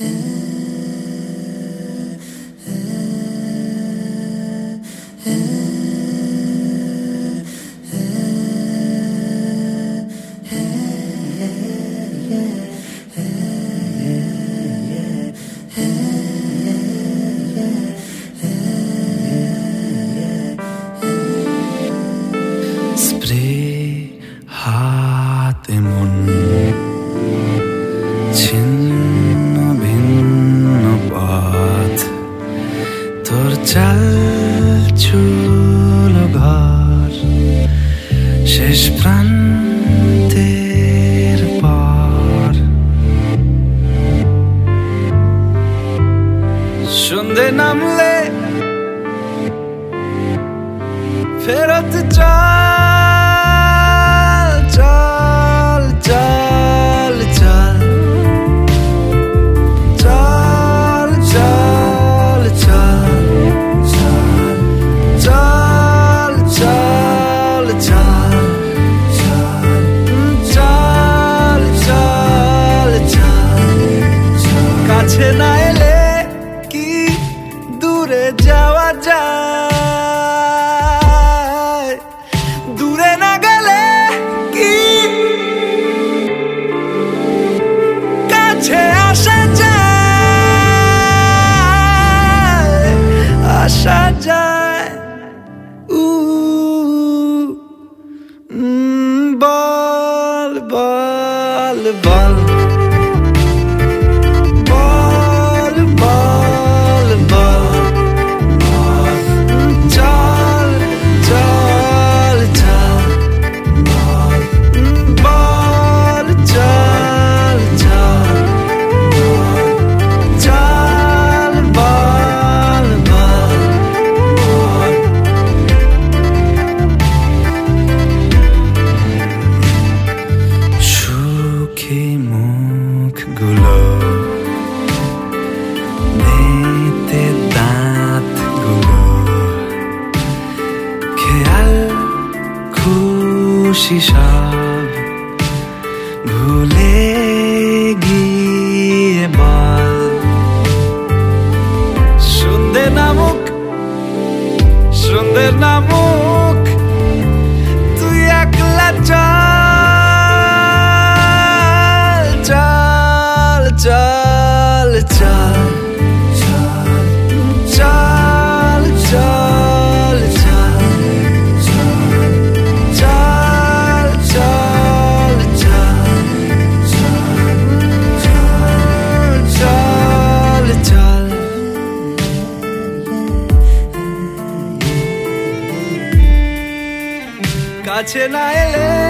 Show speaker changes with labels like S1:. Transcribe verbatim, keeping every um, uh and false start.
S1: হাতে মন ছিন্ন ভিন্ন পথ তোর চাল চুল ঘর শেষ প্রান্তের পর সন্ধে নামলে ফেরত চল চল চল চল চল চল চল চল চল চল চল চল চল কাছে না এলে কি দূরে যাওয়া যায় দূরে না গেলে কি কাছে আসা যায় আসা যায় উ বল বল বল বল বল বল চল চল চল বল চল চল চল বল বল সুখী মুখগুলো মেতে দাঁতগুলো খেয়াল খুশি সব ভুলে গিয়ে বল সন্ধে নামুক সন্ধে নামুক তুই একলা চল চল চল চল চল চল চল চল চল চল চল চল কাছে না এলে